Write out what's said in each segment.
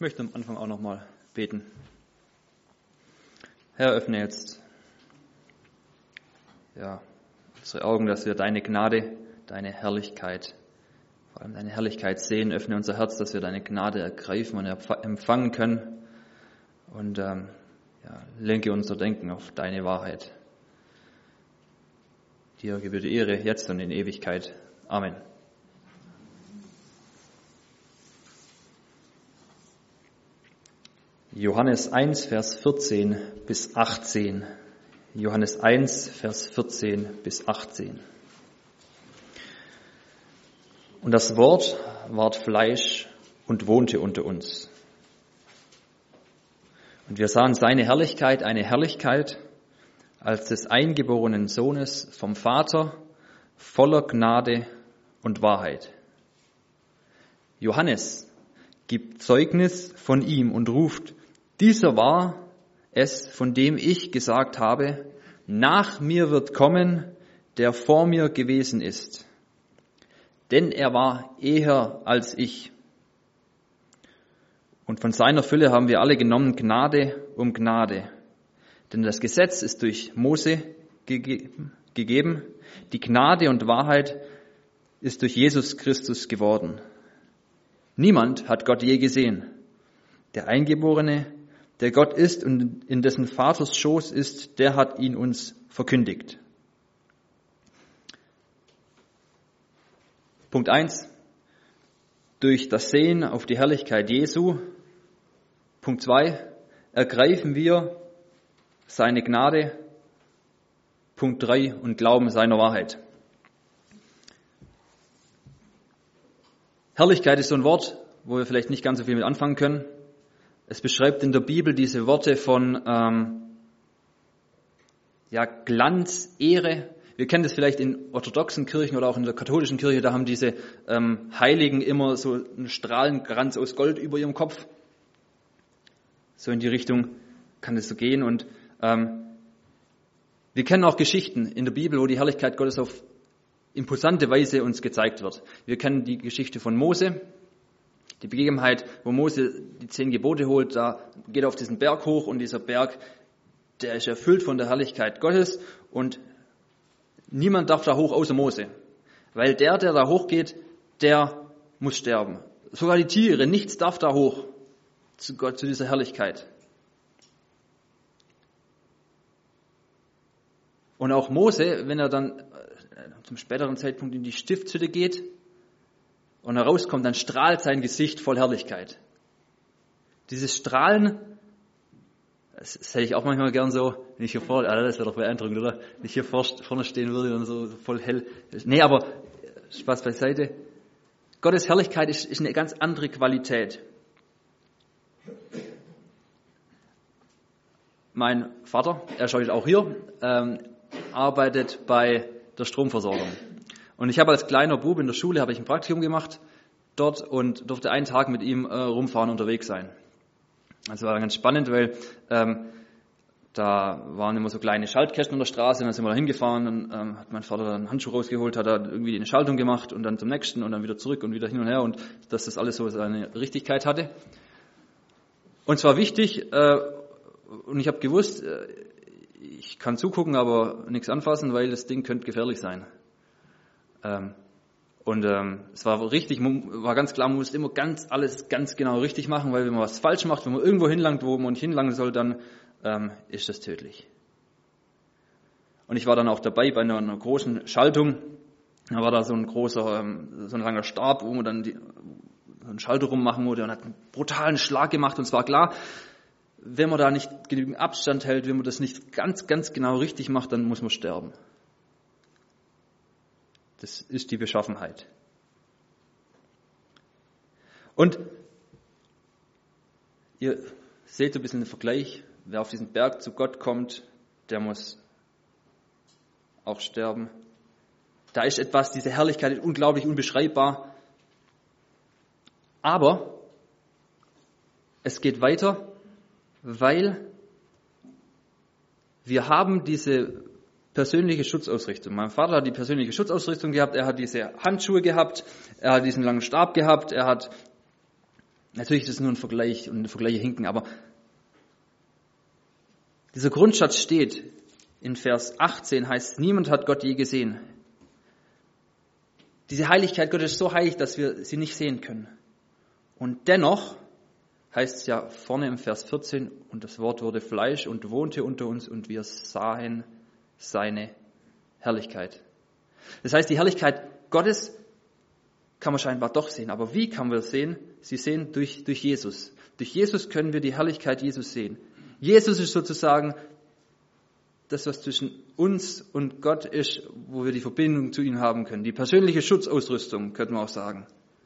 möchte am Anfang auch nochmal beten. Herr, öffne jetzt unsere Augen, dass wir deine Gnade, deine Herrlichkeit, vor allem deine Herrlichkeit sehen. Öffne unser Herz, dass wir deine Gnade ergreifen und empfangen können. Und lenke unser Denken auf deine Wahrheit. Dir gebührt die Ehre jetzt und in Ewigkeit. Amen. Johannes 1, Vers 14 bis 18. Johannes 1, Vers 14 bis 18. Und das Wort ward Fleisch und wohnte unter uns. Und wir sahen seine Herrlichkeit, eine Herrlichkeit als des eingeborenen Sohnes vom Vater, voller Gnade und Wahrheit. Johannes gibt Zeugnis von ihm und ruft: Dieser war es, von dem ich gesagt habe, nach mir wird kommen, der vor mir gewesen ist. Denn er war eher als ich. Und von seiner Fülle haben wir alle genommen, Gnade um Gnade. Denn das Gesetz ist durch Mose gegeben, die Gnade und Wahrheit ist durch Jesus Christus geworden. Niemand hat Gott je gesehen. Der Eingeborene, der Gott ist und in dessen Vaters Schoß ist, der hat ihn uns verkündigt. Punkt 1. Durch das Sehen auf die Herrlichkeit Jesu. Punkt 2. Ergreifen wir seine Gnade. Punkt 3. Und glauben seiner Wahrheit. Herrlichkeit ist so ein Wort, wo wir vielleicht nicht ganz so viel mit anfangen können. Es beschreibt in der Bibel diese Worte von Glanz, Ehre. Wir kennen das vielleicht in orthodoxen Kirchen oder auch in der katholischen Kirche. Da haben diese Heiligen immer so einen Strahlenkranz aus Gold über ihrem Kopf. So in die Richtung kann es so gehen. Und wir kennen auch Geschichten in der Bibel, wo die Herrlichkeit Gottes auf imposante Weise uns gezeigt wird. Wir kennen die Geschichte von Mose, die Begebenheit, wo Mose die 10 Gebote holt. Da geht er auf diesen Berg hoch und dieser Berg, der ist erfüllt von der Herrlichkeit Gottes und niemand darf da hoch außer Mose, weil der da hochgeht, der muss sterben. Sogar die Tiere, nichts darf da hoch zu Gott, zu dieser Herrlichkeit. Und auch Mose, wenn er dann zum späteren Zeitpunkt in die Stiftshütte geht und herauskommt, dann strahlt sein Gesicht voll Herrlichkeit. Dieses Strahlen, das hätte ich auch manchmal gern so, wenn ich hier vorne, das wäre doch beeindruckend, oder? Wenn ich hier vorne stehen würde und so voll hell. Nee, aber Spaß beiseite. Gottes Herrlichkeit ist eine ganz andere Qualität. Mein Vater, er ist heute auch hier, arbeitet bei der Stromversorgung. Und ich habe als kleiner Bub in der Schule ein Praktikum gemacht dort und durfte einen Tag mit ihm rumfahren, unterwegs sein. Also war ganz spannend, weil da waren immer so kleine Schaltkästen an der Straße und dann sind wir da hingefahren und hat mein Vater dann einen Handschuh rausgeholt, hat da irgendwie eine Schaltung gemacht und dann zum nächsten und dann wieder zurück und wieder hin und her und dass das alles so seine Richtigkeit hatte. Und zwar wichtig und ich habe gewusst, ich kann zugucken, aber nichts anfassen, weil das Ding könnte gefährlich sein. Es war ganz klar, man muss immer alles ganz genau richtig machen, weil wenn man was falsch macht, wenn man irgendwo hinlangt, wo man nicht hinlangen soll, dann ist das tödlich. Und ich war dann auch dabei bei einer großen Schaltung. Da war da so ein langer Stab, wo man dann so einen Schalter rummachen musste und hat einen brutalen Schlag gemacht. Und es war klar, wenn man da nicht genügend Abstand hält, wenn man das nicht ganz genau richtig macht, dann muss man sterben. Das ist die Beschaffenheit. Und ihr seht so ein bisschen den Vergleich, wer auf diesen Berg zu Gott kommt, der muss auch sterben. Da ist etwas, diese Herrlichkeit ist unglaublich unbeschreibbar. Aber es geht weiter, weil wir haben diese persönliche Schutzausrüstung. Mein Vater hat die persönliche Schutzausrüstung gehabt, er hat diese Handschuhe gehabt, er hat diesen langen Stab gehabt, er hat Natürlich ist das nur ein Vergleich und Vergleiche hinken, aber dieser Grundsatz steht in Vers 18, heißt, niemand hat Gott je gesehen. Diese Heiligkeit Gottes ist so heilig, dass wir sie nicht sehen können. Und dennoch heißt es ja vorne im Vers 14, und das Wort wurde Fleisch und wohnte unter uns und wir sahen seine Herrlichkeit. Das heißt, die Herrlichkeit Gottes kann man scheinbar doch sehen. Aber wie kann man das sehen? Sie sehen durch Jesus. Durch Jesus können wir die Herrlichkeit Jesus sehen. Jesus ist sozusagen das, was zwischen uns und Gott ist, wo wir die Verbindung zu ihm haben können. Die persönliche Schutzausrüstung, könnte man auch sagen.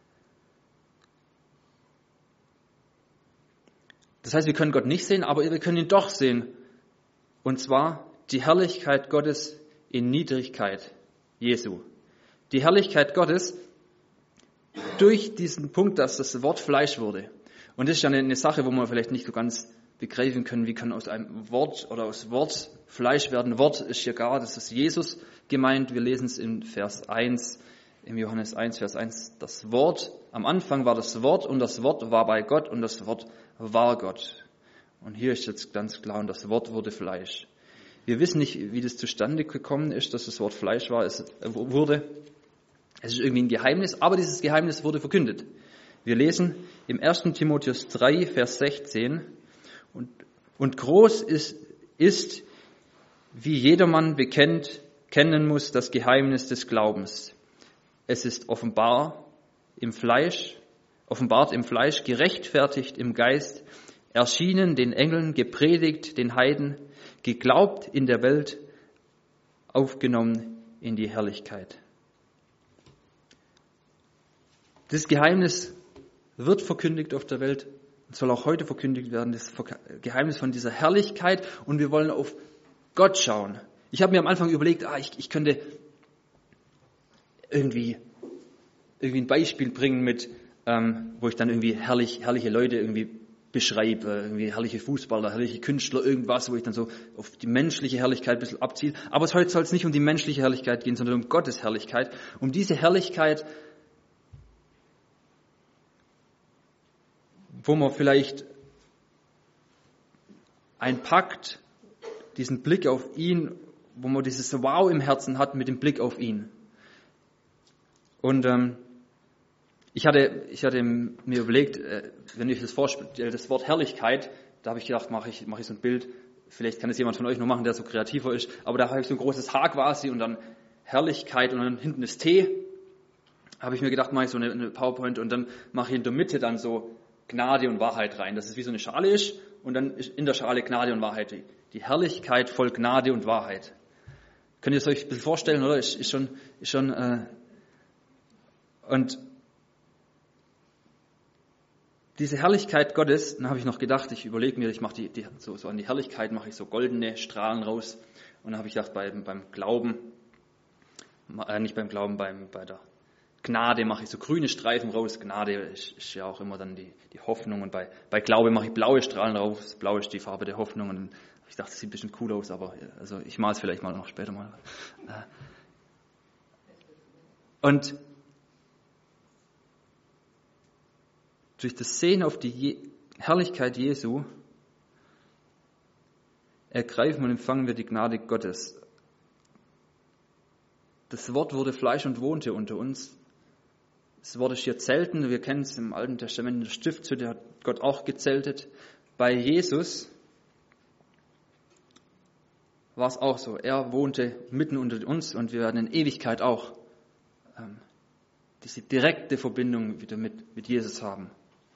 Das heißt, wir können Gott nicht sehen, aber wir können ihn doch sehen. Und zwar die Herrlichkeit Gottes in Niedrigkeit Jesu. Die Herrlichkeit Gottes durch diesen Punkt, dass das Wort Fleisch wurde. Und das ist ja eine Sache, wo wir vielleicht nicht so ganz begreifen können, wie kann aus einem Wort oder aus Wort Fleisch werden. Wort ist hier gar, das ist Jesus gemeint. Wir lesen es in Vers 1, im Johannes 1, Vers 1. Das Wort, am Anfang war das Wort und das Wort war bei Gott und das Wort war Gott. Und hier ist jetzt ganz klar, und das Wort wurde Fleisch. Wir wissen nicht, wie das zustande gekommen ist, dass das Wort Fleisch war. Es ist irgendwie ein Geheimnis, aber dieses Geheimnis wurde verkündet. Wir lesen im 1. Timotheus 3, Vers 16, und groß ist, wie jedermann kennen muss, das Geheimnis des Glaubens. Es ist offenbart im Fleisch, gerechtfertigt im Geist, erschienen den Engeln, gepredigt den Heiden, geglaubt in der Welt, aufgenommen in die Herrlichkeit. Das Geheimnis wird verkündigt auf der Welt und soll auch heute verkündigt werden, das Geheimnis von dieser Herrlichkeit, und wir wollen auf Gott schauen. Ich habe mir am Anfang überlegt, ich könnte irgendwie ein Beispiel bringen mit, wo ich dann irgendwie herrliche Leute irgendwie beschreibe, irgendwie herrliche Fußballer, herrliche Künstler, irgendwas, wo ich dann so auf die menschliche Herrlichkeit ein bisschen abziehe. Aber heute soll es nicht um die menschliche Herrlichkeit gehen, sondern um Gottes Herrlichkeit, um diese Herrlichkeit, wo man vielleicht einpackt, diesen Blick auf ihn, wo man dieses Wow im Herzen hat mit dem Blick auf ihn. Und ich hatte mir überlegt, wenn ich das vorstelle, das Wort Herrlichkeit, da habe ich gedacht, mache ich so ein Bild, vielleicht kann es jemand von euch noch machen, der so kreativer ist, aber da habe ich so ein großes H quasi und dann Herrlichkeit und dann hinten das T, habe ich mir gedacht, mache ich so eine PowerPoint und dann mache ich in der Mitte dann so Gnade und Wahrheit rein, dass es wie so eine Schale ist und dann ist in der Schale Gnade und Wahrheit, die Herrlichkeit voll Gnade und Wahrheit. Könnt ihr es euch ein bisschen vorstellen, oder? Ist schon und diese Herrlichkeit Gottes, dann habe ich noch gedacht, ich überlege mir, ich mache so an die Herrlichkeit mache ich so goldene Strahlen raus, und dann habe ich gedacht, beim Glauben, nicht beim Glauben, bei der Gnade mache ich so grüne Streifen raus. Gnade ist ja auch immer dann die Hoffnung, und bei Glaube mache ich blaue Strahlen raus. Blau ist die Farbe der Hoffnung, und ich dachte, das sieht ein bisschen cool aus, aber also ich male es vielleicht mal noch später mal. Und durch das Sehen auf die Herrlichkeit Jesu ergreifen und empfangen wir die Gnade Gottes. Das Wort wurde Fleisch und wohnte unter uns. Das Wort ist hier zelten. Wir kennen es im Alten Testament in der Stiftshütte, hat Gott auch gezeltet. Bei Jesus war es auch so. Er wohnte mitten unter uns, und wir werden in Ewigkeit auch diese direkte Verbindung wieder mit Jesus haben.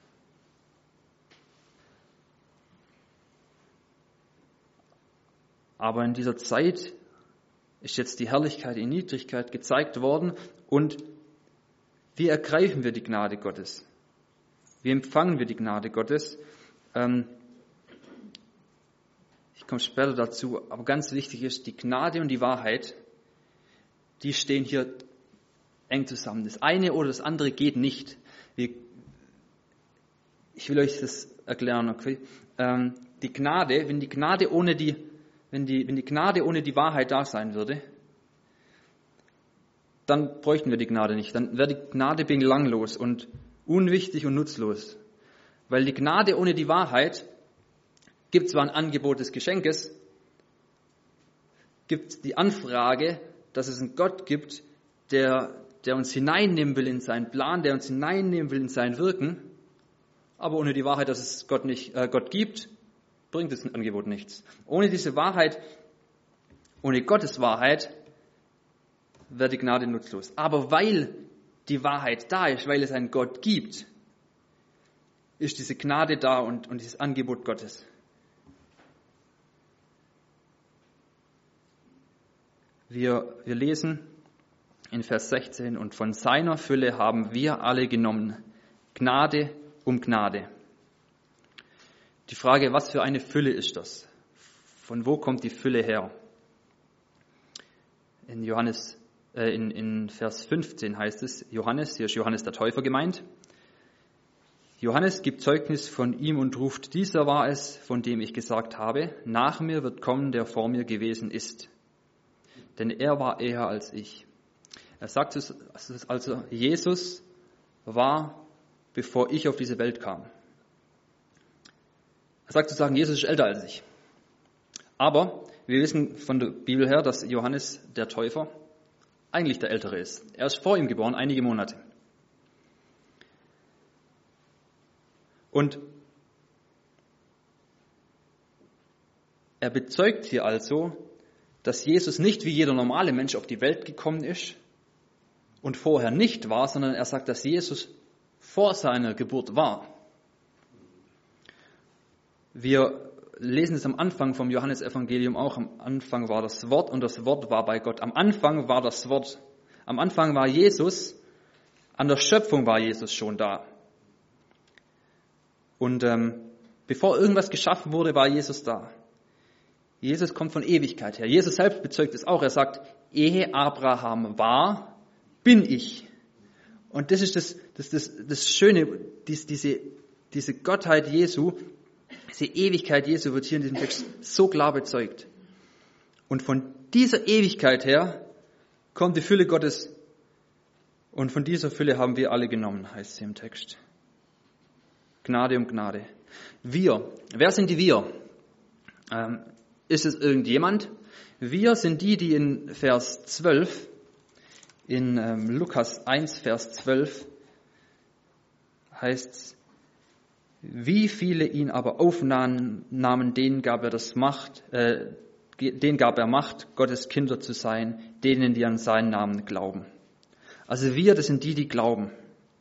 Aber in dieser Zeit ist jetzt die Herrlichkeit in Niedrigkeit gezeigt worden, und wie ergreifen wir die Gnade Gottes? Wie empfangen wir die Gnade Gottes? Ich komme später dazu, aber ganz wichtig ist, die Gnade und die Wahrheit, die stehen hier eng zusammen. Das eine oder das andere geht nicht. Ich will euch das erklären. Okay? Die Gnade, wenn die Gnade ohne die Wahrheit da sein würde, dann bräuchten wir die Gnade nicht. Dann wäre die Gnade belanglos und unwichtig und nutzlos. Weil die Gnade ohne die Wahrheit gibt zwar ein Angebot des Geschenkes, gibt die Anfrage, dass es einen Gott gibt, der uns hineinnehmen will in seinen Plan, der uns hineinnehmen will in sein Wirken, aber ohne die Wahrheit, dass es Gott gibt, bringt das Angebot nichts. Ohne diese Wahrheit, ohne Gottes Wahrheit, wäre die Gnade nutzlos. Aber weil die Wahrheit da ist, weil es einen Gott gibt, ist diese Gnade da und dieses Angebot Gottes. Wir lesen in Vers 16, und von seiner Fülle haben wir alle genommen, Gnade um Gnade. Die Frage, was für eine Fülle ist das? Von wo kommt die Fülle her? In Vers 15 heißt es, Johannes, hier ist Johannes der Täufer gemeint, Johannes gibt Zeugnis von ihm und ruft, dieser war es, von dem ich gesagt habe, nach mir wird kommen, der vor mir gewesen ist. Denn er war eher als ich. Er sagt es also, Jesus war, bevor ich auf diese Welt kam. Er sagt sozusagen, Jesus ist älter als ich. Aber wir wissen von der Bibel her, dass Johannes der Täufer eigentlich der Ältere ist. Er ist vor ihm geboren, einige Monate. Und er bezeugt hier also, dass Jesus nicht wie jeder normale Mensch auf die Welt gekommen ist und vorher nicht war, sondern er sagt, dass Jesus vor seiner Geburt war. Wir lesen es am Anfang vom Johannesevangelium auch. Am Anfang war das Wort und das Wort war bei Gott. Am Anfang war das Wort. Am Anfang war Jesus. An der Schöpfung war Jesus schon da. Und bevor irgendwas geschaffen wurde, war Jesus da. Jesus kommt von Ewigkeit her. Jesus selbst bezeugt es auch. Er sagt, ehe Abraham war, bin ich. Und das ist das Schöne, diese Gottheit Jesu, diese Ewigkeit Jesu wird hier in diesem Text so klar bezeugt. Und von dieser Ewigkeit her kommt die Fülle Gottes. Und von dieser Fülle haben wir alle genommen, heißt es hier im Text. Gnade um Gnade. Wir. Wer sind die Wir? Ist es irgendjemand? Wir sind die in Vers 12, in Lukas 1, Vers 12, heißt es, wie viele ihn aber aufnahmen, denen gab er Macht, Gottes Kinder zu sein, denen, die an seinen Namen glauben. Also wir, das sind die glauben.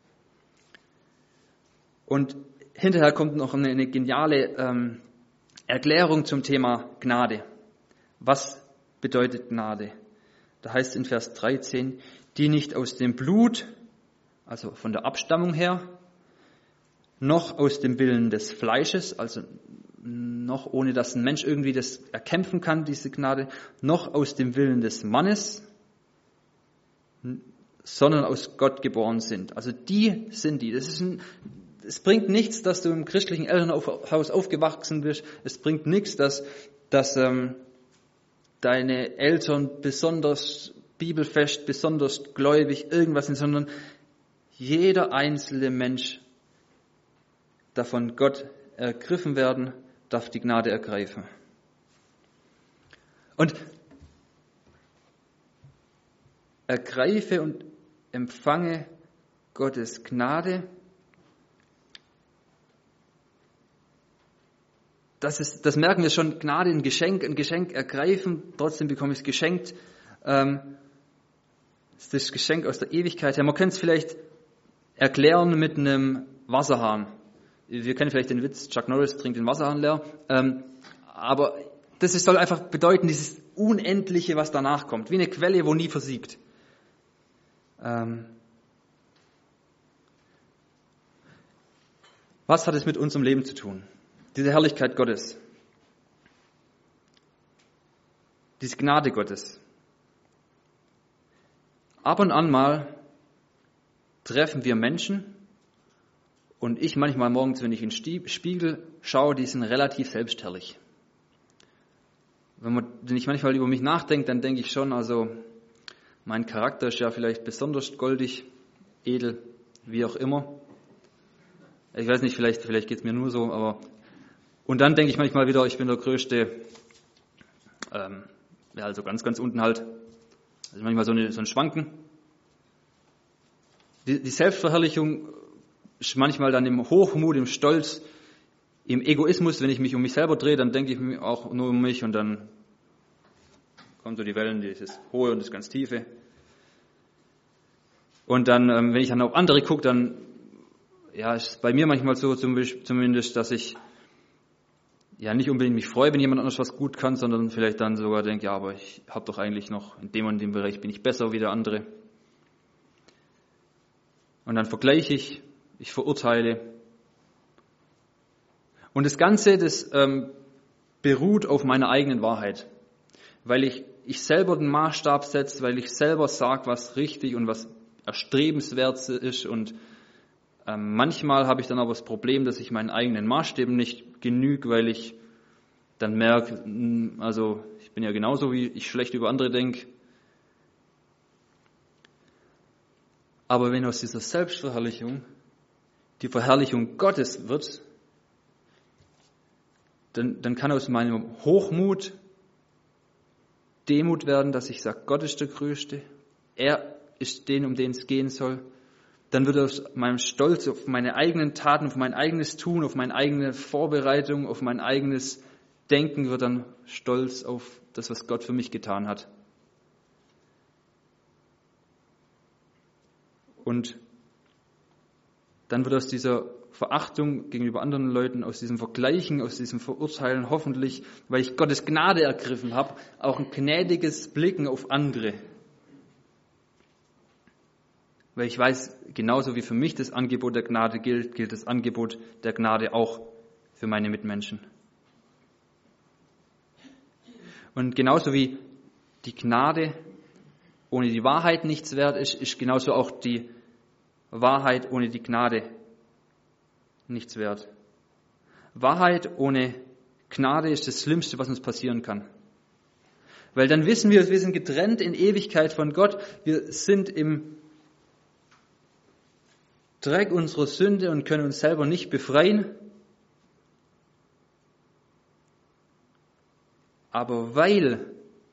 Und hinterher kommt noch eine geniale Erklärung zum Thema Gnade. Was bedeutet Gnade? Da heißt es in Vers 13, die nicht aus dem Blut, also von der Abstammung her, noch aus dem Willen des Fleisches, also noch ohne dass ein Mensch irgendwie das erkämpfen kann, diese Gnade, noch aus dem Willen des Mannes, sondern aus Gott geboren sind. Also die sind die. Es bringt nichts, dass du im christlichen Elternhaus aufgewachsen bist. Es bringt nichts, dass deine Eltern besonders bibelfest, besonders gläubig irgendwas sind, sondern jeder einzelne Mensch darf von Gott ergriffen werden, darf die Gnade ergreifen. Und ergreife und empfange Gottes Gnade. Das merken wir schon, Gnade, ein Geschenk ergreifen, trotzdem bekomme ich es geschenkt. Das ist das Geschenk aus der Ewigkeit her. Man könnte es vielleicht erklären mit einem Wasserhahn. Wir kennen vielleicht den Witz, Chuck Norris trinkt den Wasserhahn leer. Aber das soll einfach bedeuten, dieses Unendliche, was danach kommt. Wie eine Quelle, wo nie versiegt. Was hat es mit unserem Leben zu tun? Diese Herrlichkeit Gottes. Diese Gnade Gottes. Ab und an mal treffen wir Menschen, und ich manchmal morgens, wenn ich in den Spiegel schaue, die sind relativ selbstherrlich. Wenn ich manchmal über mich nachdenke, dann denke ich schon, also mein Charakter ist ja vielleicht besonders goldig, edel, wie auch immer. Ich weiß nicht, vielleicht geht es mir nur so, aber und dann denke ich manchmal wieder, ich bin der Größte, also ganz, ganz unten halt. Also manchmal so ein Schwanken. Die Selbstverherrlichung ist manchmal dann im Hochmut, im Stolz, im Egoismus. Wenn ich mich um mich selber drehe, dann denke ich auch nur um mich und dann kommen so die Wellen, dieses Hohe und das ganz Tiefe. Und dann, wenn ich dann auf andere gucke, dann ist es bei mir manchmal so zumindest, dass ich nicht unbedingt mich freue, wenn jemand anders was gut kann, sondern vielleicht dann sogar denke, ja, aber ich habe doch eigentlich noch in dem und dem Bereich bin ich besser wie der andere. Und dann vergleiche ich verurteile. Und das Ganze, das beruht auf meiner eigenen Wahrheit, weil ich selber den Maßstab setze, weil ich selber sage, was richtig und was erstrebenswert ist. Und manchmal habe ich dann aber das Problem, dass ich meinen eigenen Maßstäben nicht genüge, weil ich dann merke, also ich bin ja genauso, wie ich schlecht über andere denke. Aber wenn aus dieser Selbstverherrlichung die Verherrlichung Gottes wird, dann kann aus meinem Hochmut Demut werden, dass ich sage, Gott ist der Größte, er ist den, um den es gehen soll. Dann wird aus meinem Stolz auf meine eigenen Taten, auf mein eigenes Tun, auf meine eigene Vorbereitung, auf mein eigenes Denken wird dann Stolz auf das, was Gott für mich getan hat. Und dann wird aus dieser Verachtung gegenüber anderen Leuten, aus diesem Vergleichen, aus diesem Verurteilen hoffentlich, weil ich Gottes Gnade ergriffen habe, auch ein gnädiges Blicken auf andere. Weil ich weiß, genauso wie für mich das Angebot der Gnade gilt, gilt das Angebot der Gnade auch für meine Mitmenschen. Und genauso wie die Gnade ohne die Wahrheit nichts wert ist, ist genauso auch die Wahrheit ohne die Gnade nichts wert. Wahrheit ohne Gnade ist das Schlimmste, was uns passieren kann. Weil dann wissen wir sind getrennt in Ewigkeit von Gott. Wir sind im Dreck unserer Sünde und können uns selber nicht befreien. Aber weil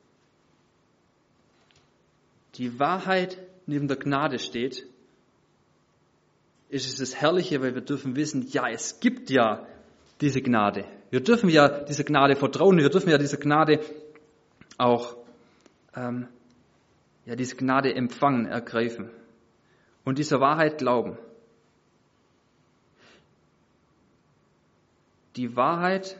die Wahrheit neben der Gnade steht, ist es das Herrliche, weil wir dürfen wissen, ja, es gibt ja diese Gnade. Wir dürfen ja dieser Gnade vertrauen, wir dürfen ja dieser Gnade auch diese Gnade empfangen, ergreifen und dieser Wahrheit glauben. Die Wahrheit,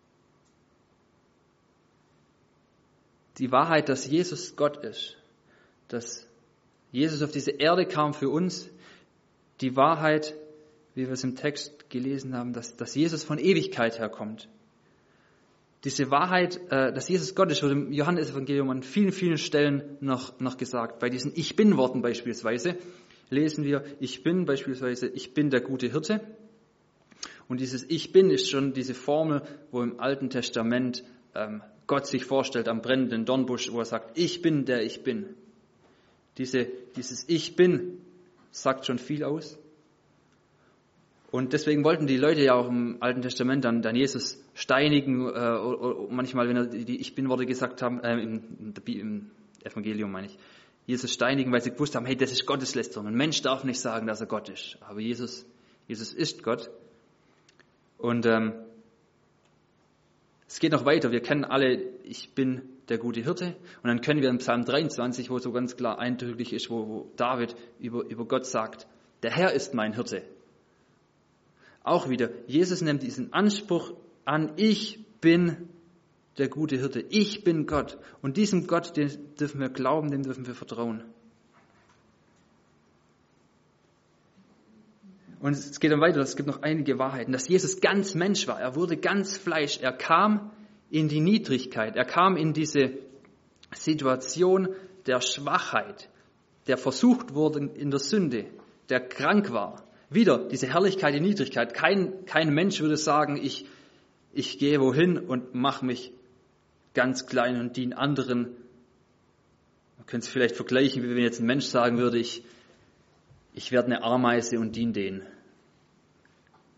dass Jesus Gott ist, dass Jesus auf diese Erde kam für uns, die Wahrheit, wie wir es im Text gelesen haben, dass Jesus von Ewigkeit herkommt. Diese Wahrheit, dass Jesus Gott ist, wird im Johannesevangelium an vielen, vielen Stellen noch gesagt. Bei diesen Ich-Bin-Worten beispielsweise lesen wir, ich bin der gute Hirte. Und dieses Ich Bin ist schon diese Formel, wo im Alten Testament Gott sich vorstellt am brennenden Dornbusch, wo er sagt, ich bin der Ich Bin. Dieses Ich Bin sagt schon viel aus. Und deswegen wollten die Leute ja auch im Alten Testament dann Jesus steinigen, oder manchmal, wenn er die Ich Bin-Worte gesagt haben, im Evangelium meine ich, Jesus steinigen, weil sie gewusst haben, hey, das ist Gotteslästerung. Ein Mensch darf nicht sagen, dass er Gott ist. Aber Jesus ist Gott. Und es geht noch weiter. Wir kennen alle, ich bin der gute Hirte. Und dann können wir in Psalm 23, wo so ganz klar eindrücklich ist, wo David über Gott sagt, der Herr ist mein Hirte. Auch wieder, Jesus nimmt diesen Anspruch an, ich bin der gute Hirte, ich bin Gott. Und diesem Gott, den dürfen wir glauben, dem dürfen wir vertrauen. Und es geht dann weiter, es gibt noch einige Wahrheiten, dass Jesus ganz Mensch war, er wurde ganz Fleisch, er kam in die Niedrigkeit, er kam in diese Situation der Schwachheit, der versucht wurde in der Sünde, der krank war. Wieder diese Herrlichkeit, die Niedrigkeit. Kein Mensch würde sagen, ich gehe wohin und mache mich ganz klein und diene anderen. Man könnte es vielleicht vergleichen, wie wenn jetzt ein Mensch sagen würde, ich werde eine Ameise und diene denen.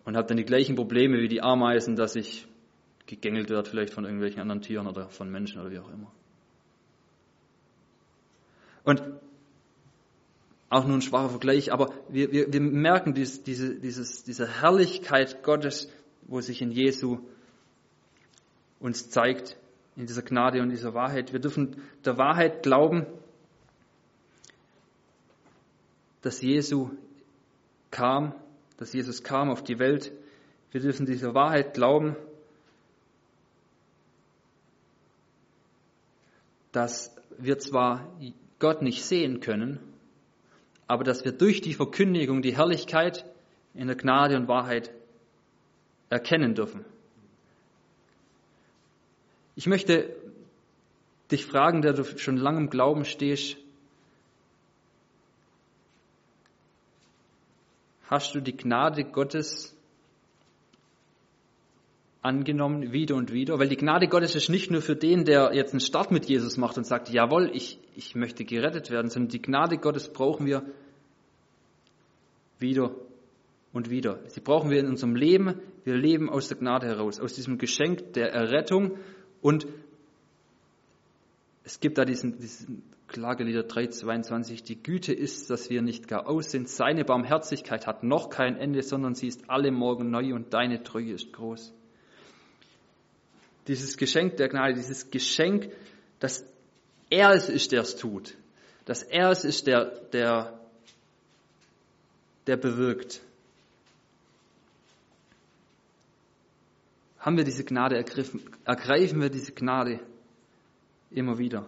und habe dann die gleichen Probleme wie die Ameisen, dass ich gegängelt werde vielleicht von irgendwelchen anderen Tieren oder von Menschen oder wie auch immer. Und auch nur ein schwacher Vergleich, aber wir merken diese Herrlichkeit Gottes, wo sich in Jesu uns zeigt, in dieser Gnade und dieser Wahrheit. Wir dürfen der Wahrheit glauben, dass Jesus kam auf die Welt. Wir dürfen dieser Wahrheit glauben, dass wir zwar Gott nicht sehen können, aber dass wir durch die Verkündigung die Herrlichkeit in der Gnade und Wahrheit erkennen dürfen. Ich möchte dich fragen, der du schon lange im Glauben stehst, hast du die Gnade Gottes angenommen, wieder und wieder? Weil die Gnade Gottes ist nicht nur für den, der jetzt einen Start mit Jesus macht und sagt, jawohl, ich möchte gerettet werden, sondern die Gnade Gottes brauchen wir wieder und wieder. Sie brauchen wir in unserem Leben. Wir leben aus der Gnade heraus, aus diesem Geschenk der Errettung. Und es gibt da diesen Klagelieder 3,22, die Güte ist, dass wir nicht gar aus sind. Seine Barmherzigkeit hat noch kein Ende, sondern sie ist alle Morgen neu und deine Treue ist groß. Dieses Geschenk der Gnade, dieses Geschenk, dass er es ist, der es tut, dass er es ist, der bewirkt. Haben wir diese Gnade ergriffen? Ergreifen wir diese Gnade immer wieder?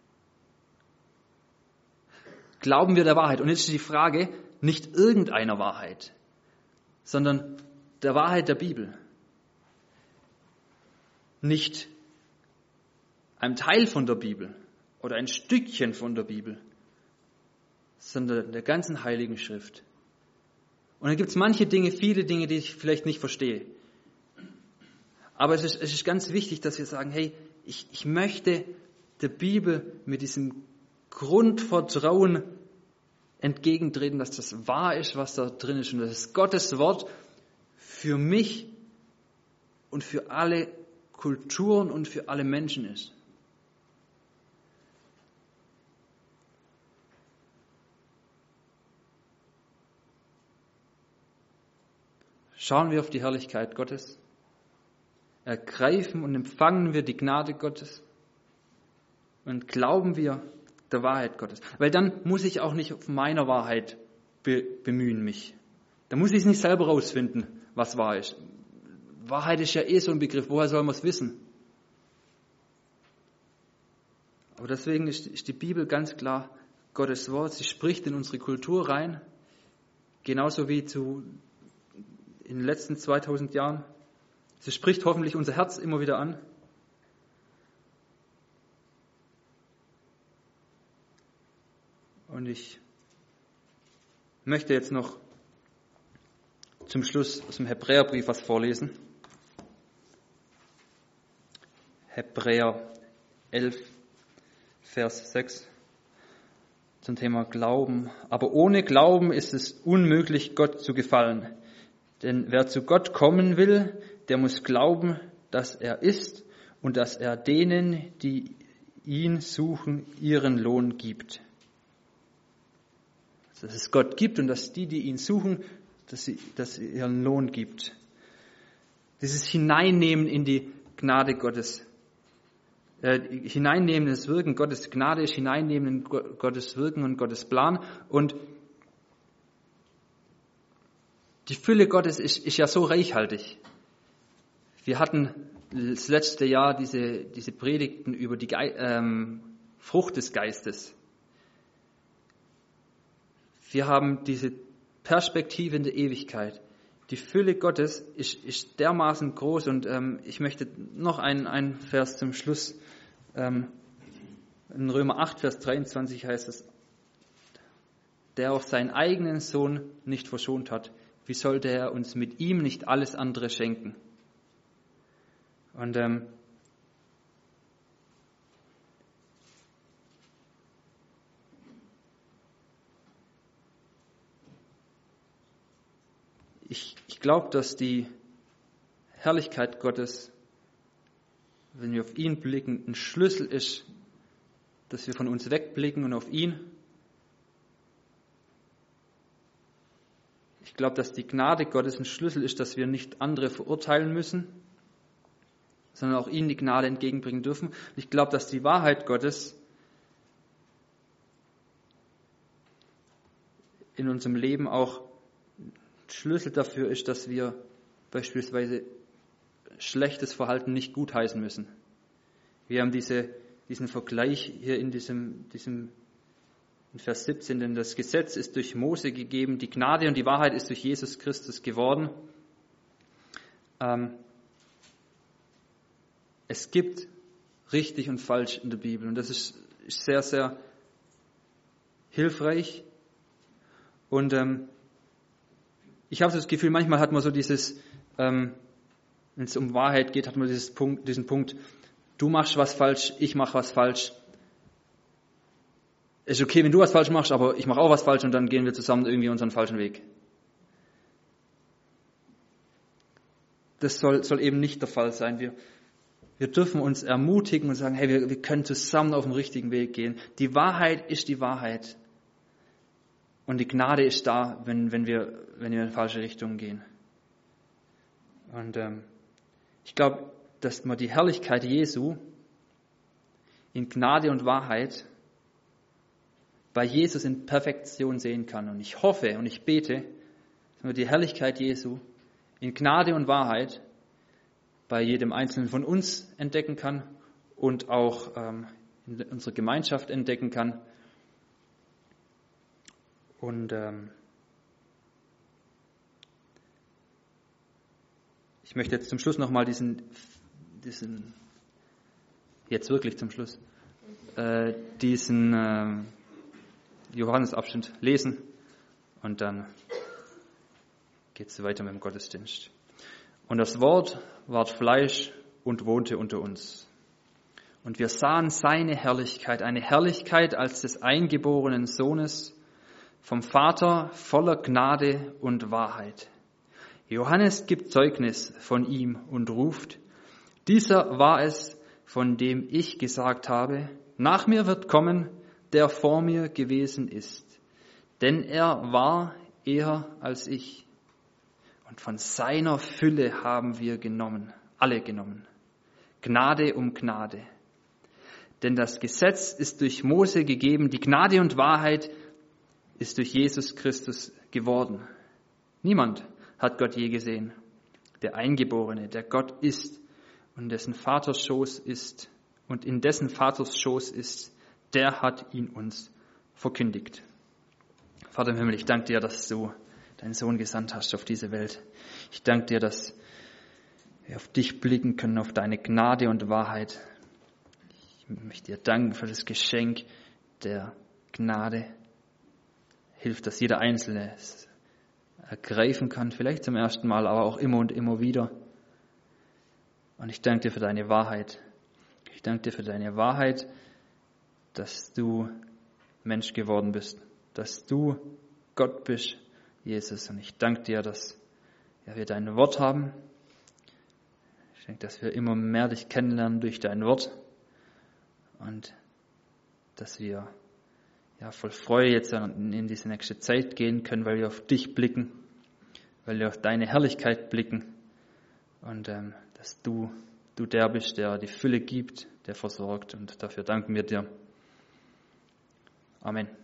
Glauben wir der Wahrheit? Und jetzt ist die Frage, nicht irgendeiner Wahrheit, sondern der Wahrheit der Bibel. Nicht einem Teil von der Bibel oder ein Stückchen von der Bibel, sondern der ganzen Heiligen Schrift. Und dann gibt es viele Dinge, die ich vielleicht nicht verstehe. Aber es ist ganz wichtig, dass wir sagen, hey, ich möchte der Bibel mit diesem Grundvertrauen entgegentreten, dass das wahr ist, was da drin ist und dass es Gottes Wort für mich und für alle Kulturen und für alle Menschen ist. Schauen wir auf die Herrlichkeit Gottes, ergreifen und empfangen wir die Gnade Gottes und glauben wir der Wahrheit Gottes. Weil dann muss ich auch nicht auf meiner Wahrheit bemühen mich. Da muss ich es nicht selber rausfinden, was wahr ist. Wahrheit ist ja so ein Begriff, woher soll man es wissen? Aber deswegen ist die Bibel ganz klar Gottes Wort. Sie spricht in unsere Kultur rein, genauso wie in den letzten 2000 Jahren. Sie spricht hoffentlich unser Herz immer wieder an. Und ich möchte jetzt noch zum Schluss aus dem Hebräerbrief was vorlesen. Hebräer 11, Vers 6 zum Thema Glauben. Aber ohne Glauben ist es unmöglich, Gott zu gefallen. Denn wer zu Gott kommen will, der muss glauben, dass er ist und dass er denen, die ihn suchen, ihren Lohn gibt. Dass es Gott gibt und dass die ihn suchen, dass sie ihren Lohn gibt. Dieses Hineinnehmen in die Gnade Gottes. Hineinnehmen in das Wirken Gottes Gnade ist Hineinnehmen in Gottes Wirken und Gottes Plan. Und die Fülle Gottes ist ja so reichhaltig. Wir hatten das letzte Jahr diese Predigten über die Frucht des Geistes. Wir haben diese Perspektive in der Ewigkeit. Die Fülle Gottes ist dermaßen groß und ich möchte noch einen Vers zum Schluss. In Römer 8, Vers 23 heißt es, der auch seinen eigenen Sohn nicht verschont hat, wie sollte er uns mit ihm nicht alles andere schenken? Und Ich glaube, dass die Herrlichkeit Gottes, wenn wir auf ihn blicken, ein Schlüssel ist, dass wir von uns wegblicken und auf ihn. Ich glaube, dass die Gnade Gottes ein Schlüssel ist, dass wir nicht andere verurteilen müssen, sondern auch ihnen die Gnade entgegenbringen dürfen. Ich glaube, dass die Wahrheit Gottes in unserem Leben auch ein Schlüssel dafür ist, dass wir beispielsweise schlechtes Verhalten nicht gutheißen müssen. Wir haben diesen Vergleich hier in in Vers 17, denn das Gesetz ist durch Mose gegeben, die Gnade und die Wahrheit ist durch Jesus Christus geworden. Es gibt richtig und falsch in der Bibel und das ist sehr, sehr hilfreich. Und ich habe das Gefühl, manchmal hat man so wenn es um Wahrheit geht, hat man diesen Punkt, du machst was falsch, ich mache was falsch. Es ist okay, wenn du was falsch machst, aber ich mache auch was falsch und dann gehen wir zusammen irgendwie unseren falschen Weg. Das soll eben nicht der Fall sein. Wir dürfen uns ermutigen und sagen, hey, wir können zusammen auf den richtigen Weg gehen. Die Wahrheit ist die Wahrheit. Und die Gnade ist da, wenn wir in falsche Richtungen gehen. Und ich glaube, dass man die Herrlichkeit Jesu in Gnade und Wahrheit bei Jesus in Perfektion sehen kann. Und ich hoffe und ich bete, dass man die Herrlichkeit Jesu in Gnade und Wahrheit bei jedem Einzelnen von uns entdecken kann und auch in unserer Gemeinschaft entdecken kann. Und ich möchte jetzt zum Schluss nochmal jetzt wirklich zum Schluss, diesen Johannesabschnitt lesen und dann geht es weiter mit dem Gottesdienst. Und das Wort ward Fleisch und wohnte unter uns. Und wir sahen seine Herrlichkeit, eine Herrlichkeit als des eingeborenen Sohnes vom Vater voller Gnade und Wahrheit. Johannes gibt Zeugnis von ihm und ruft, dieser war es, von dem ich gesagt habe, nach mir wird kommen, der vor mir gewesen ist, denn er war eher als ich. Und von seiner Fülle haben wir alle genommen, Gnade um Gnade. Denn das Gesetz ist durch Mose gegeben, die Gnade und Wahrheit ist durch Jesus Christus geworden. Niemand hat Gott je gesehen, der Eingeborene, der Gott ist und dessen Vaters Schoß ist und in dessen Vaters Schoß ist, der hat ihn uns verkündigt. Vater im Himmel, ich danke dir, dass du deinen Sohn gesandt hast auf diese Welt. Ich danke dir, dass wir auf dich blicken können, auf deine Gnade und Wahrheit. Ich möchte dir danken für das Geschenk der Gnade. Hilf, dass jeder Einzelne es ergreifen kann, vielleicht zum ersten Mal, aber auch immer und immer wieder. Und ich danke dir für deine Wahrheit. Ich danke dir für deine Wahrheit, dass du Mensch geworden bist, dass du Gott bist, Jesus. Und ich danke dir, dass wir dein Wort haben. Ich denke, dass wir immer mehr dich kennenlernen durch dein Wort und dass wir voll Freude jetzt in diese nächste Zeit gehen können, weil wir auf dich blicken, weil wir auf deine Herrlichkeit blicken und dass du der bist, der die Fülle gibt, der versorgt und dafür danken wir dir. Amen.